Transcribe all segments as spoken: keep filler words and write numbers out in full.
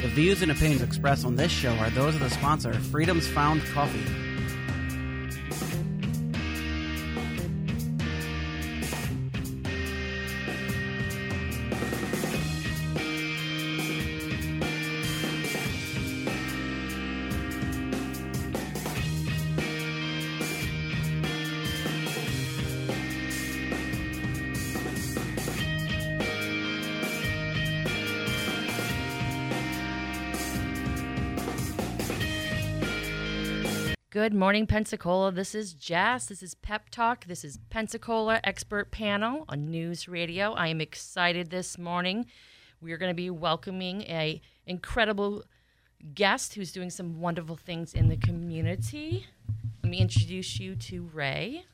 The views and opinions expressed on this show are those of the sponsor, Freedom's Found Coffee. Good morning, Pensacola. This is Jazz. This is Pep Talk. This is Pensacola Expert Panel on News Radio. I am excited this morning. We are going to be welcoming a incredible guest who's doing some wonderful things in the community. Let me introduce you to Ray.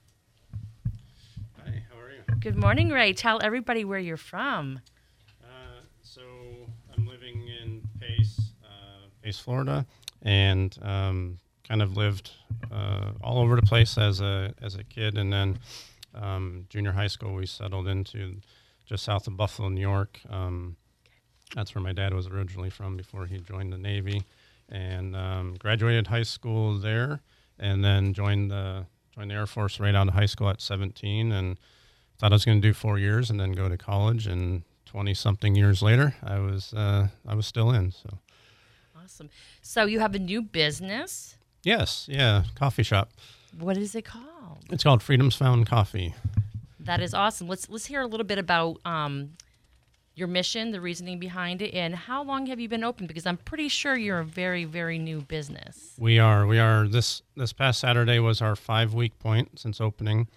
Hi, how are you? Good morning, Ray. Tell everybody where you're from. Uh, so I'm living in Pace, uh, Pace, Florida, and um, kind of lived uh, all over the place as a as a kid, and then um, junior high school we settled into just south of Buffalo, New York. Um, that's where my dad was originally from before he joined the Navy, and um, graduated high school there, and then joined the joined the Air Force right out of high school at seventeen, and thought I was going to do four years and then go to college. And twenty something years later, I was uh, I was still in. So awesome. So you have a new business. Yes, yeah, coffee shop. What is it called? It's called Freedom's Found Coffee. That is awesome. Let's let's hear a little bit about um, your mission, the reasoning behind it, and how long have you been open? Because I'm pretty sure you're a very, very new business. We are. We are. This this past Saturday was our five week point since opening,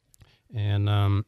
and um,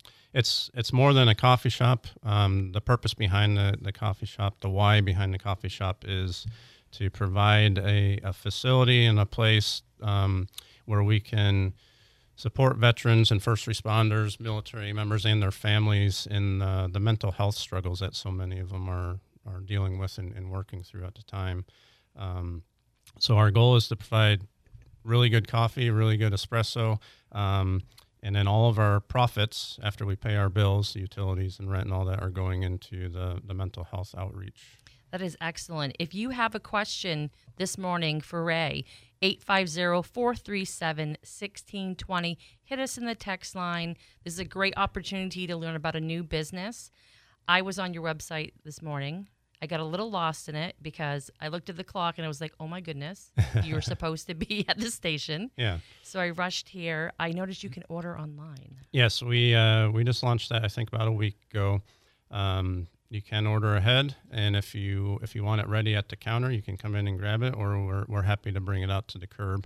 it's it's more than a coffee shop. Um, the purpose behind the, the coffee shop, the why behind the coffee shop is to provide a, a facility and a place um, where we can support veterans and first responders, military members, and their families in uh, the mental health struggles that so many of them are, are dealing with and, and working through at the time. Um, so our goal is to provide really good coffee, really good espresso, um, and then all of our profits, after we pay our bills, the utilities and rent and all that, are going into the, the mental health outreach. That is excellent. If you have a question this morning for Ray, eight five zero, four three seven, one six two zero, hit us in the text line. This is a great opportunity to learn about a new business. I was on your website this morning. I got a little lost in it because I looked at the clock and I was like, oh my goodness, you were supposed to be at the station. Yeah. So I rushed here. I noticed you can order online. Yes, we uh, we just launched that, I think, about a week ago. Um, You can order ahead, and if you if you want it ready at the counter, you can come in and grab it, or we're we're happy to bring it out to the curb,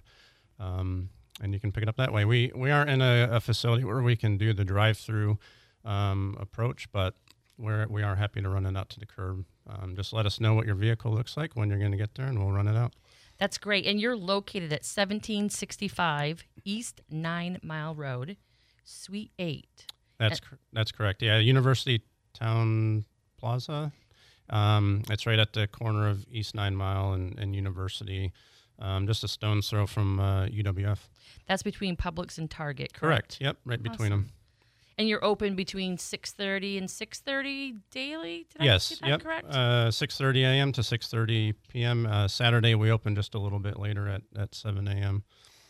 um, and you can pick it up that way. We we aren't in a, a facility where we can do the drive-through um, approach, but we're we are happy to run it out to the curb. Um, just let us know what your vehicle looks like when you're going to get there, and we'll run it out. That's great, and you're located at seventeen sixty-five East Nine Mile Road, Suite Eight. That's cr- that's correct. Yeah, University Town Plaza. Um, it's right at the corner of East Nine Mile and, and University, um, just a stone's throw from uh, U W F. That's between Publix and Target, correct? Correct. Yep, right Awesome. between them. And you're open between six thirty and six thirty daily? Did yes. I get that yep. correct? Uh, six thirty a.m. to six thirty p.m. Uh, Saturday we open just a little bit later at, at seven a.m.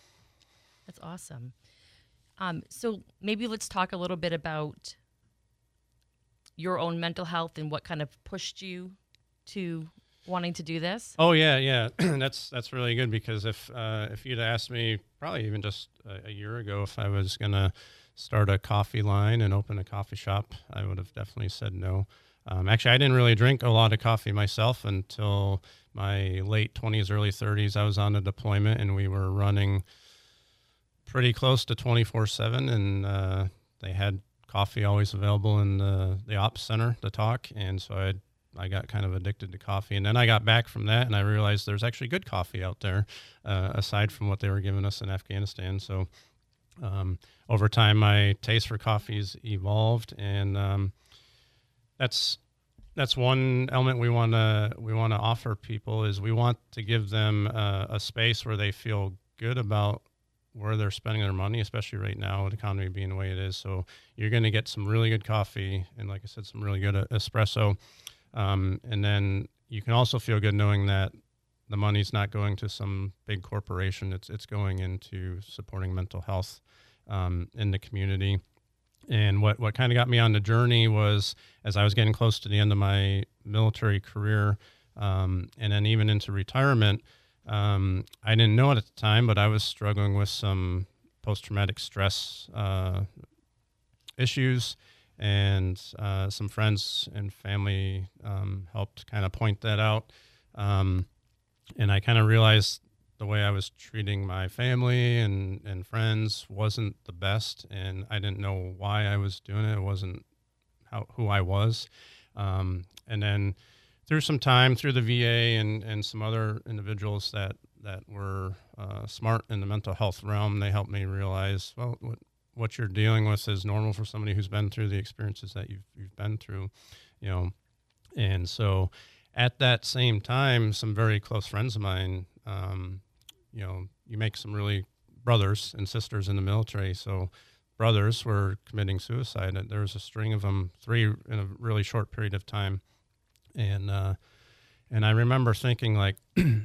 That's awesome. Um, so maybe let's talk a little bit about your own mental health and what kind of pushed you to wanting to do this? Oh yeah, yeah, that's that's really good, because if uh, if you'd asked me probably even just a, a year ago if I was gonna start a coffee line and open a coffee shop, I would have definitely said no. Um, actually, I didn't really drink a lot of coffee myself until my late twenties, early thirties. I was on a deployment, and we were running pretty close to twenty-four seven, and uh, they had coffee always available in the, the ops center to talk, and so I I got kind of addicted to coffee. And then I got back from that, and I realized there's actually good coffee out there, uh, aside from what they were giving us in Afghanistan. So um, over time, my taste for coffee's evolved, and um, that's that's one element we want to we want to offer people, is we want to give them uh, a space where they feel good about where they're spending their money, especially right now, the economy being the way it is. So you're going to get some really good coffee, and like I said, some really good uh, espresso. Um, and then you can also feel good knowing that the money's not going to some big corporation. It's it's going into supporting mental health um, in the community. And what, what kind of got me on the journey was, as I was getting close to the end of my military career, um, and then even into retirement, um, I didn't know it at the time, but I was struggling with some post-traumatic stress uh, issues, and uh, some friends and family um, helped kind of point that out. Um, and I kind of realized the way I was treating my family and, and friends wasn't the best, and I didn't know why I was doing it. It wasn't how, who I was. Um, and then through some time, through the V A and, and some other individuals that, that were uh, smart in the mental health realm, they helped me realize, well, what, what you're dealing with is normal for somebody who's been through the experiences that you've, you've been through, you know. And so at that same time, some very close friends of mine, um, you know, you make some really brothers and sisters in the military. So brothers were committing suicide. There was a string of them, three in a really short period of time. And, uh, and I remember thinking, like,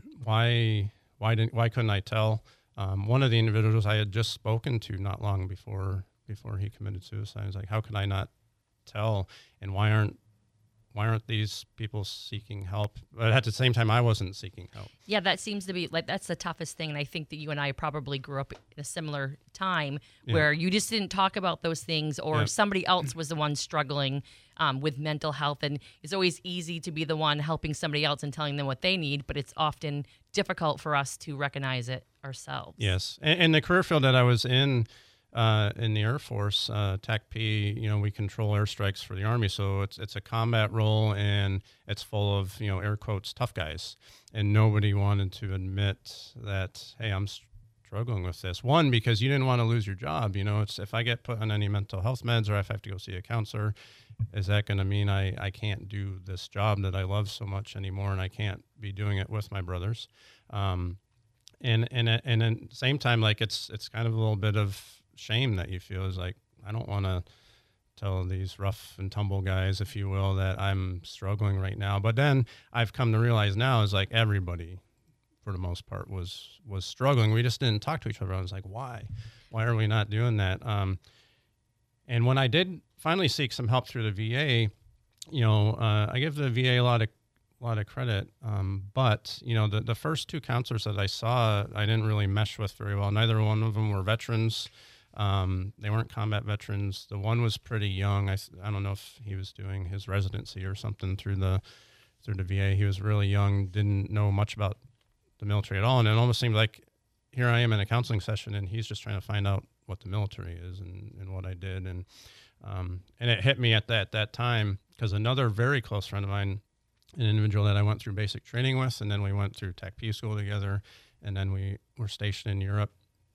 why, why didn't, why couldn't I tell? Um, one of the individuals I had just spoken to not long before, before he committed suicide, I was like, how could I not tell? And why aren't, why aren't these people seeking help? But at the same time, I wasn't seeking help. Yeah, that seems to be like that's the toughest thing. And I think that you and I probably grew up in a similar time Yeah. where you just didn't talk about those things, or Yeah. somebody else was the one struggling um, with mental health. And it's always easy to be the one helping somebody else and telling them what they need, but it's often difficult for us to recognize it ourselves. Yes. And, and the career field that I was in, Uh, in the Air Force, uh, TACP, you know, we control airstrikes for the Army, so it's it's a combat role, and it's full of, you know, air quotes, tough guys, and nobody wanted to admit that, hey, I'm struggling with this. One, because you didn't want to lose your job. You know, it's if I get put on any mental health meds, or if I have to go see a counselor, is that going to mean I, I can't do this job that I love so much anymore, and I can't be doing it with my brothers? Um, and and and at the same time, like it's it's kind of a little bit of shame that you feel, is like, I don't want to tell these rough and tumble guys, if you will, that I'm struggling right now. But then I've come to realize now is like everybody, for the most part, was was struggling. We just didn't talk to each other. I was like, why? Why are we not doing that? Um, and when I did finally seek some help through the V A, you know, uh, I give the V A a lot of a lot of credit. Um, but, you know, the, the first two counselors that I saw, I didn't really mesh with very well. Neither one of them were veterans. Um, they weren't combat veterans. The one was pretty young. I, I don't know if he was doing his residency or something through the through the V A. He was really young, didn't know much about the military at all. And it almost seemed like here I am in a counseling session, and he's just trying to find out what the military is and, and what I did. And um, and it hit me at that, that time, because another very close friend of mine, an individual that I went through basic training with, and then we went through TACP school together, and then we were stationed in Europe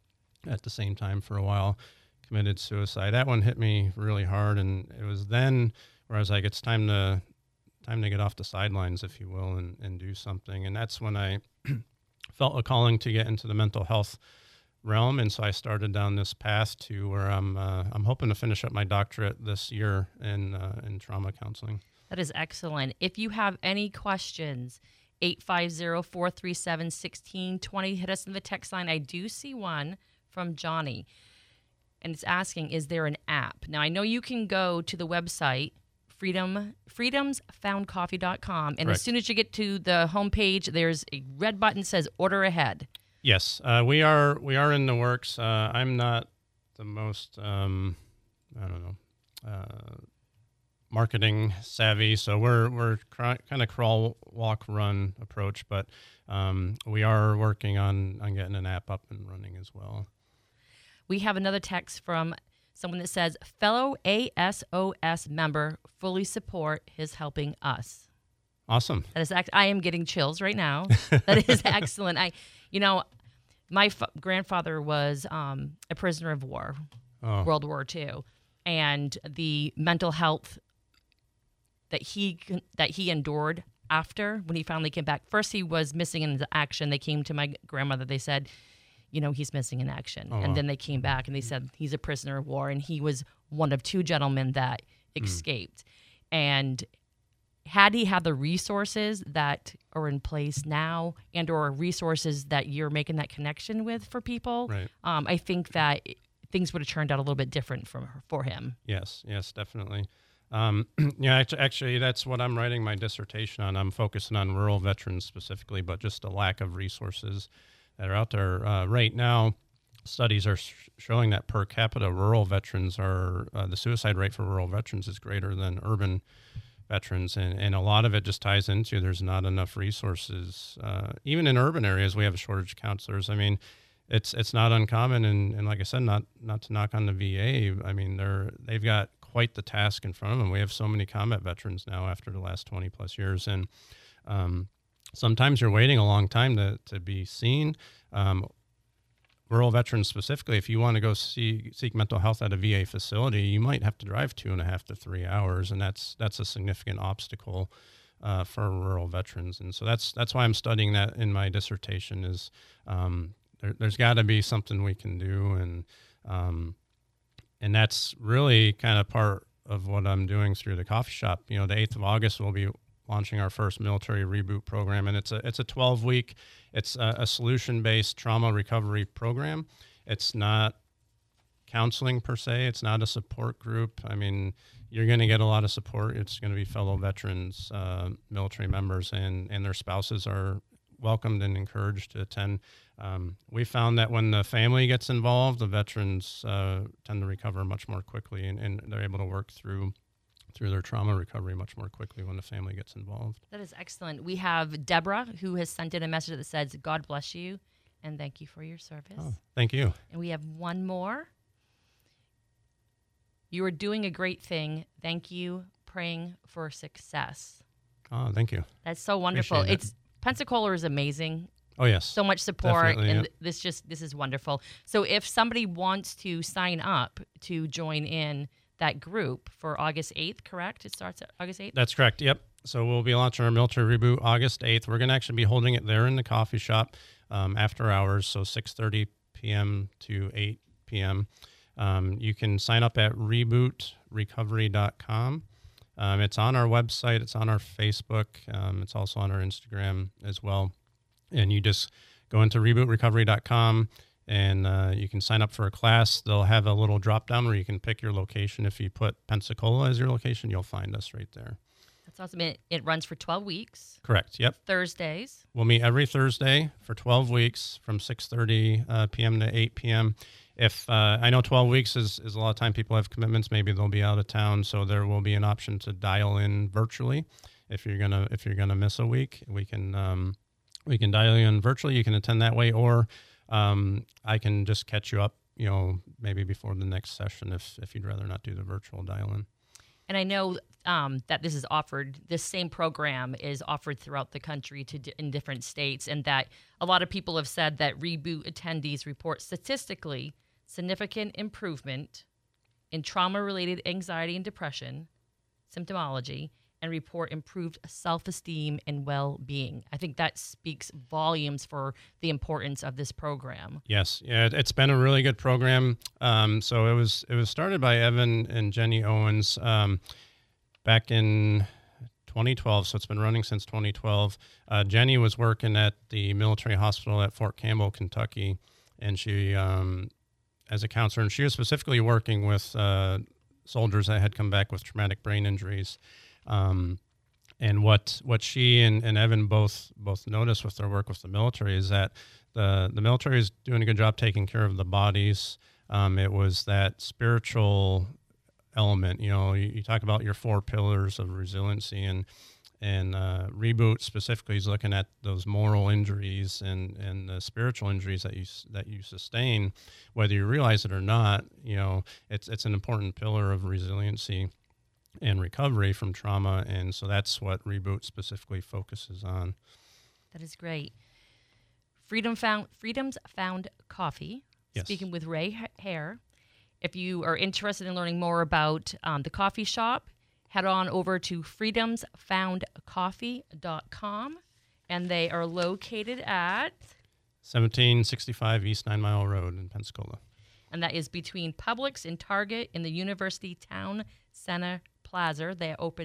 at the same time for a while, committed suicide. That one hit me really hard, and it was then where I was like, it's time to time to get off the sidelines, if you will, and, and do something. And that's when I felt a calling to get into the mental health realm, and so I started down this path to where I'm uh, I'm hoping to finish up my doctorate this year in uh, in trauma counseling. That is excellent. If you have any questions, eight five zero, four three seven, one six two zero, hit us in the text line. I do see one from Johnny, and it's asking, is there an app? Now, I know you can go to the website, freedom freedoms found coffee dot com, and Correct. As soon as you get to the homepage, there's a red button that says order ahead. Yes, uh, we are we are in the works. Uh, I'm not the most, um, I don't know, uh, marketing savvy, so we're we're cr- kind of crawl, walk, run approach, but um, we are working on, on getting an app up and running as well. We have another text from someone that says, fellow A S O S member, fully support his helping us. Awesome. That is, act- I am getting chills right now. That is excellent. I, you know, my f- grandfather was um, a prisoner of war, Oh. World War Two, and the mental health that he that he endured after when he finally came back. First, he was missing in action. They came to my grandmother. They said, you know, he's missing in action. Oh, and wow. then they came back and they said he's a prisoner of war, and he was one of two gentlemen that escaped. Mm. And had he had the resources that are in place now and or resources that you're making that connection with for people, Right. um, I think that things would have turned out a little bit different for, for him. Yes, yes, definitely. Um, yeah, act- actually, that's what I'm writing my dissertation on. I'm focusing on rural veterans specifically, but just a lack of resources that are out there uh, right now. Studies are sh- showing that per capita rural veterans are, uh, the suicide rate for rural veterans is greater than urban veterans. And, and a lot of it just ties into there's not enough resources. Uh, even in urban areas, we have a shortage of counselors. I mean, it's it's not uncommon. And, and like I said, not not to knock on the V A. I mean, they're, they've got quite the task in front of them. We have so many combat veterans now after the last twenty plus years. And um, sometimes you're waiting a long time to, to be seen. Um, rural veterans specifically, if you want to go see, seek mental health at a V A facility, you might have to drive two and a half to three hours, and that's that's a significant obstacle uh, for rural veterans. And so that's that's why I'm studying that in my dissertation. Is um, there, there's got to be something we can do, and um, and that's really kind of part of what I'm doing through the coffee shop. You know, the eighth of August we'll be launching our first military reboot program, and it's a it's a twelve week. It's a, a solution-based trauma recovery program. It's not counseling per se. It's not a support group. I mean, you're going to get a lot of support. It's going to be fellow veterans, uh, military members, and, and their spouses are welcomed and encouraged to attend. Um, we found that when the family gets involved, the veterans uh, tend to recover much more quickly, and, and they're able to work through through their trauma recovery much more quickly when the family gets involved. That is excellent. We have Deborah, who has sent in a message that says, God bless you, and thank you for your service. Oh, thank you. And we have one more. You are doing a great thing. Thank you. Praying for success. Oh, thank you. That's so wonderful. Appreciate it. It's Pensacola is amazing. Oh, yes. So much support, Definitely, and yep. this just this is wonderful. So if somebody wants to sign up to join in that group for August eighth, correct? It starts August eighth? That's correct. Yep. So we'll be launching our military reboot August eighth. We're going to actually be holding it there in the coffee shop um, after hours, so six thirty p.m. to eight p.m. Um, you can sign up at reboot recovery dot com. Um, it's on our website. It's on our Facebook. Um, it's also on our Instagram as well. And you just go into reboot recovery dot com. And uh, you can sign up for a class. They'll have a little drop down where you can pick your location. If you put Pensacola as your location, you'll find us right there. That's awesome. It, it runs for twelve weeks. Correct. Yep. Thursdays. We'll meet every Thursday for twelve weeks from six thirty uh, p.m. to eight p.m. If uh, I know twelve weeks is, is a lot of time people have commitments, maybe they'll be out of town. So there will be an option to dial in virtually. If you're gonna if you're gonna miss a week, we can um, we can dial you in virtually. You can attend that way, or Um, I can just catch you up, you know, maybe before the next session if, if you'd rather not do the virtual dial-in. And I know um, that this is offered, this same program is offered throughout the country to d- in different states, and that a lot of people have said that Reboot attendees report statistically significant improvement in trauma-related anxiety and depression, symptomology, and report improved self-esteem and well-being. I think that speaks volumes for the importance of this program. Yes, yeah, it- it's been a really good program. Um, so it was it was started by Evan and Jenny Owens um, back in twenty twelve. So it's been running since twenty twelve. Uh, Jenny was working at the military hospital at Fort Campbell, Kentucky, and she, um, as a counselor, and she was specifically working with uh, soldiers that had come back with traumatic brain injuries. Um, and what what she and, and Evan both both noticed with their work with the military is that the the military is doing a good job taking care of the bodies. Um, it was that spiritual element. You know, you, you talk about your four pillars of resiliency, and and uh, Reboot specifically is looking at those moral injuries and, and the spiritual injuries that you that you sustain, whether you realize it or not. You know, it's it's an important pillar of resiliency and recovery from trauma, and so that's what Reboot specifically focuses on. That is great. Freedom Found Freedoms Found Coffee. Yes. Speaking with Ray Hare. If you are interested in learning more about um, the coffee shop, head on over to freedoms found coffee dot com, and they are located at seventeen sixty-five East Nine Mile Road in Pensacola. And that is between Publix and Target in the University Town Center Plaza. They are open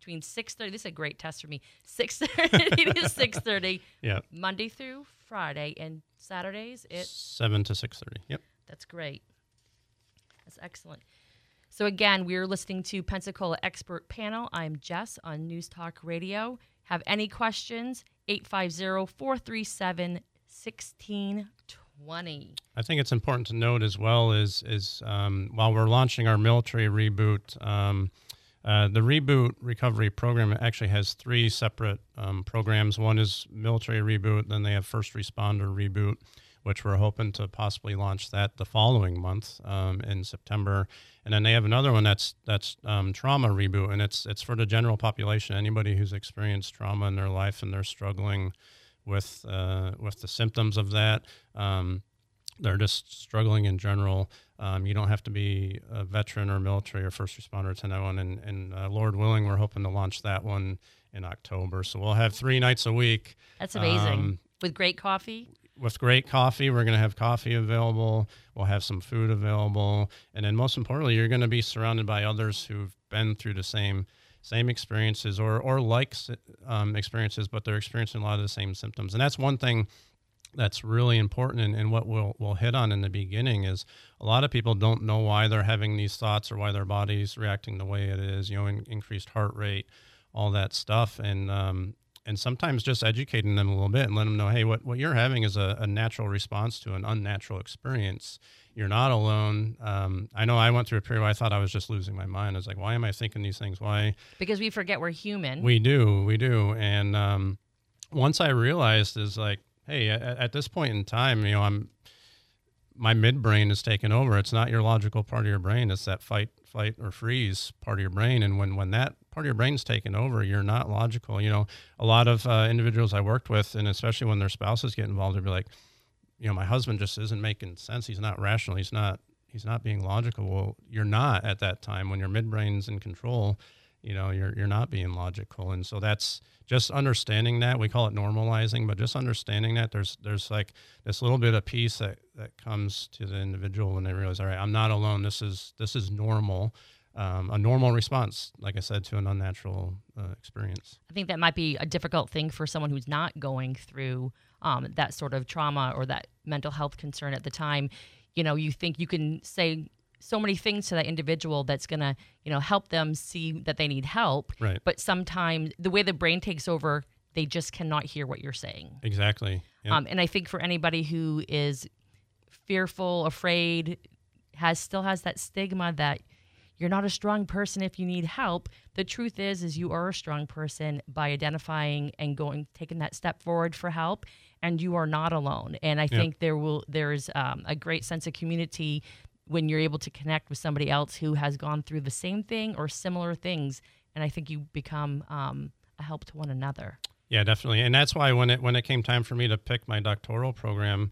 between six thirty. This is a great test for me. six thirty to six thirty. Yeah. Monday through Friday, and Saturdays it's seven to six thirty. Yep. That's great. That's excellent. So again, we're listening to Pensacola Expert Panel. I'm Jess on News Talk Radio. Have any questions? eight five zero, four three seven, one six two zero. I think it's important to note as well is is um, while we're launching our military reboot, um, uh, the reboot recovery program actually has three separate um, programs. One is military reboot, then they have first responder reboot, which we're hoping to possibly launch that the following month um, in September. And then they have another one that's that's um, trauma reboot, and it's it's for the general population, anybody who's experienced trauma in their life and they're struggling with uh, with the symptoms of that. Um, they're just struggling in general. Um, you don't have to be a veteran or military or first responder to know one. And, and uh, Lord willing, we're hoping to launch that one in October. So we'll have three nights a week. That's amazing. Um, With great coffee? With great coffee. We're going to have coffee available. We'll have some food available. And then most importantly, you're going to be surrounded by others who've been through the same same experiences or, or like um, experiences, but they're experiencing a lot of the same symptoms. And that's one thing that's really important, and, and what we'll, we'll hit on in the beginning is a lot of people don't know why they're having these thoughts or why their body's reacting the way it is, you know, in, increased heart rate, all that stuff. And um, and sometimes just educating them a little bit and letting them know, hey, what, what you're having is a, a natural response to an unnatural experience. You're not alone. Um, I know I went through a period where I thought I was just losing my mind. I was like, why am I thinking these things? Why? Because we forget we're human. We do, we do. And um, once I realized is like, hey, at, at this point in time, you know, I'm my midbrain is taking over. It's not your logical part of your brain. It's that fight, flight, or freeze part of your brain. And when, when that part of your brain's taken over, you're not logical. You know, a lot of uh, individuals I worked with, and especially when their spouses get involved, they'd be like, you know, my husband just isn't making sense. He's not rational. He's not, he's not being logical. Well, you're not at that time. When your midbrain's in control, you know, you're, you're not being logical. And so that's just understanding that. We call it normalizing, but just understanding that there's, there's like this little bit of peace that, that comes to the individual when they realize, all right, I'm not alone. This is, this is normal. Um, a normal response, like I said, to an unnatural uh, experience. I think that might be a difficult thing for someone who's not going through um, that sort of trauma or that mental health concern at the time. You know, you think you can say so many things to that individual that's going to, you know, help them see that they need help. Right. But sometimes the way the brain takes over, they just cannot hear what you're saying. Exactly. Yep. Um, and I think for anybody who is fearful, afraid, has still has that stigma that you're not a strong person if you need help. The truth is, is you are a strong person by identifying and going, taking that step forward for help, and you are not alone. And I Yep. think there will, there's um, a great sense of community when you're able to connect with somebody else who has gone through the same thing or similar things. And I think you become um, a help to one another. Yeah, definitely. And that's why when it, when it came time for me to pick my doctoral program,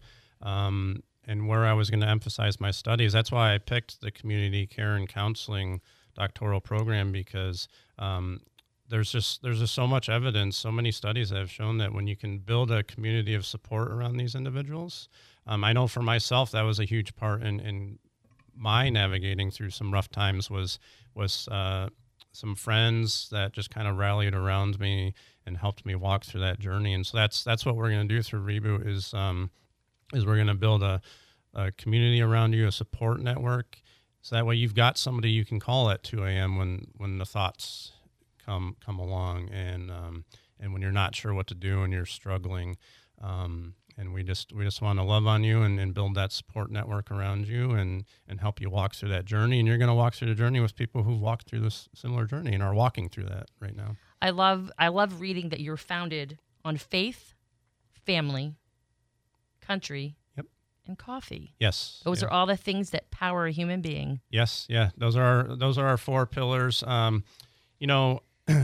um, and where I was going to emphasize my studies, that's why I picked the community care and counseling doctoral program, because um, there's just there's just so much evidence, so many studies that have shown that when you can build a community of support around these individuals, um, I know for myself that was a huge part in, in my navigating through some rough times was was uh, some friends that just kind of rallied around me and helped me walk through that journey. And so that's that's what we're going to do through Reboot is um, is we're going to build a, a community around you, a support network, so that way you've got somebody you can call at two a.m. when when the thoughts come come along, and um, and when you're not sure what to do and you're struggling. Um, and we just we just want to love on you and, and build that support network around you and, and help you walk through that journey. And you're going to walk through the journey with people who've walked through this similar journey and are walking through that right now. I love I love reading that you're founded on faith, family, country, Yep. and coffee. Yes. Those yeah. are all the things that power a human being. Yes. Yeah. Those are our, those are our four pillars. Um, you know,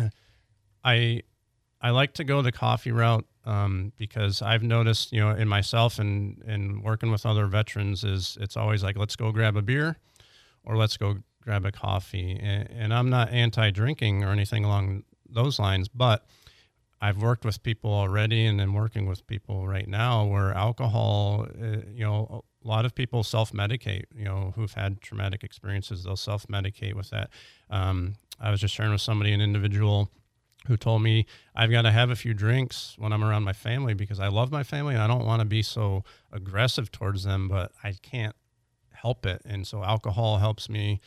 I I like to go the coffee route um, because I've noticed, you know, in myself and, and working with other veterans is it's always like, let's go grab a beer or let's go grab a coffee. And, and I'm not anti-drinking or anything along those lines, but I've worked with people already and then working with people right now where alcohol, uh, you know, a lot of people self-medicate, you know, who've had traumatic experiences, they'll self-medicate with that. Um, I was just sharing with somebody, an individual who told me, I've got to have a few drinks when I'm around my family because I love my family and I don't want to be so aggressive towards them, but I can't help it. And so alcohol helps me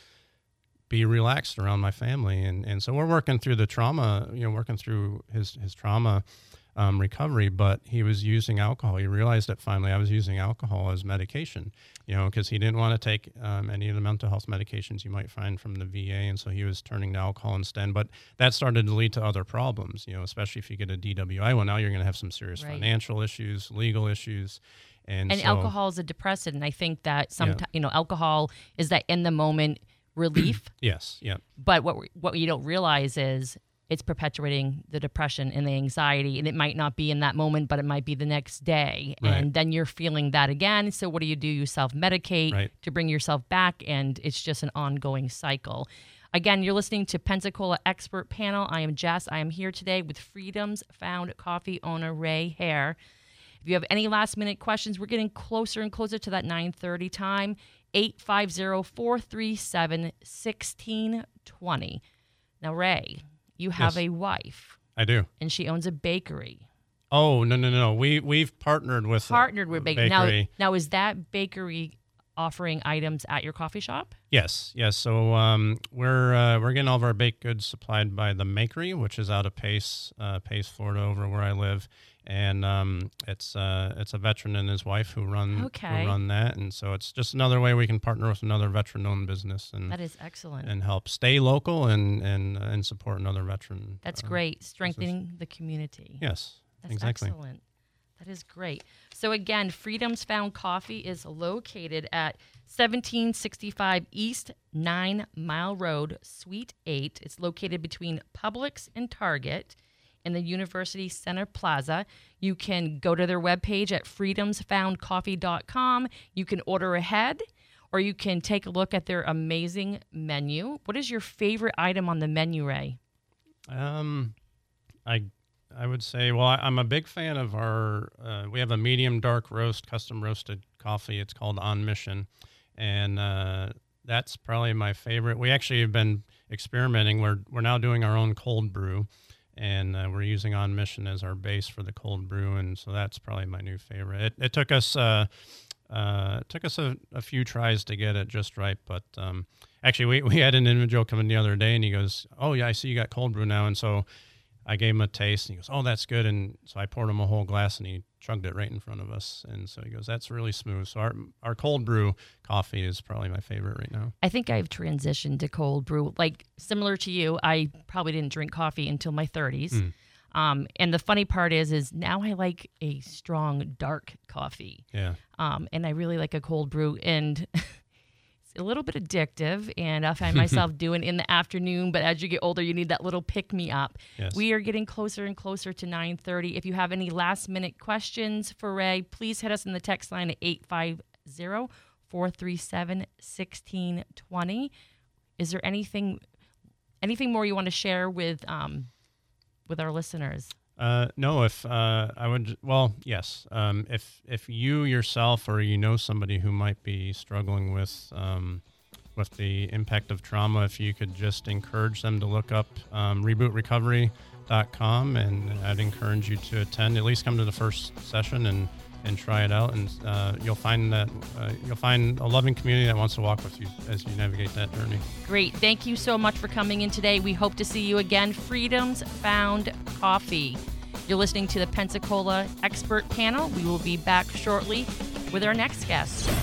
be relaxed around my family. And, and so we're working through the trauma, you know, working through his, his trauma um, recovery, but he was using alcohol. He realized that finally I was using alcohol as medication, you know, because he didn't want to take um, any of the mental health medications you might find from the V A. And so he was turning to alcohol instead. But that started to lead to other problems, you know, especially if you get a D W I. Well, now you're going to have some serious Right. financial issues, legal issues. And, And so, alcohol is a depressant. And I think that Yeah. sometimes, you know, alcohol is that in the moment relief. Yes, yeah. But what we- what you don't realize is it's perpetuating the depression and the anxiety, and it might not be in that moment, but it might be the next day, Right. and then you're feeling that again. So what do you do? You self-medicate Right. to bring yourself back, and it's just an ongoing cycle. Again, you're listening to Pensacola Expert Panel. I am Jess. I am here today with Freedom's Found coffee owner Ray Hare. If you have any last-minute questions, we're getting closer and closer to that nine thirty time. eight five zero, four three seven, one six two zero. Now, Ray, you have Yes. a wife, I do. and she owns a bakery. Oh, no, no, no. We, we've partnered with Partnered with a bakery. Now, bakery. now, is that bakery offering items at your coffee shop? Yes, yes. So um, we're uh, we're getting all of our baked goods supplied by the Makery, which is out of Pace, uh, Pace, Florida, over where I live, and um, it's uh, it's a veteran and his wife who run Okay. who run that, and so it's just another way we can partner with another veteran-owned business and That is excellent. and help stay local and and and support another veteran. That's uh, great. Strengthening the community. Yes, That's exactly. excellent. That is great. So again, Freedom's Found Coffee is located at seventeen sixty-five East Nine Mile Road, Suite eight. It's located between Publix and Target in the University Center Plaza. You can go to their webpage at freedoms found coffee dot com. You can order ahead, or you can take a look at their amazing menu. What is your favorite item on the menu, Ray? Um, I I would say, well, I, I'm a big fan of our. Uh, we have a medium dark roast, custom roasted coffee. It's called On Mission, and uh, that's probably my favorite. We actually have been experimenting. We're we're now doing our own cold brew, and uh, we're using On Mission as our base for the cold brew, and so that's probably my new favorite. It, it took us. Uh, Uh, it took us a, a few tries to get it just right, but um, actually we, we had an individual come in the other day and he goes, oh yeah, I see you got cold brew now. And so I gave him a taste and he goes, oh, that's good. And so I poured him a whole glass and he chugged it right in front of us. And so he goes, that's really smooth. So our, our cold brew coffee is probably my favorite right now. I think I've transitioned to cold brew. Like, similar to you, I probably didn't drink coffee until my thirties. Mm. Um, and the funny part is, is now I like a strong, dark coffee. Yeah. Um, and I really like a cold brew. And it's a little bit addictive. And I find myself doing it in the afternoon. But as you get older, you need that little pick-me-up. Yes. We are getting closer and closer to nine thirty. If you have any last-minute questions for Ray, please hit us in the text line at eight five zero, four three seven, one six two zero. Is there anything anything more you want to share with um, with our listeners? Uh, no, if uh, I would, well, yes. Um, if if you yourself or you know somebody who might be struggling with um, with the impact of trauma, if you could just encourage them to look up um, reboot recovery dot com, and I'd encourage you to attend, at least come to the first session and, and try it out, and uh, you'll find that uh, you'll find a loving community that wants to walk with you as you navigate that journey. Great. Thank you so much for coming in today. We hope to see you again. Freedom's Found Coffee. You're listening to the Pensacola Expert Panel. We will be back shortly with our next guest.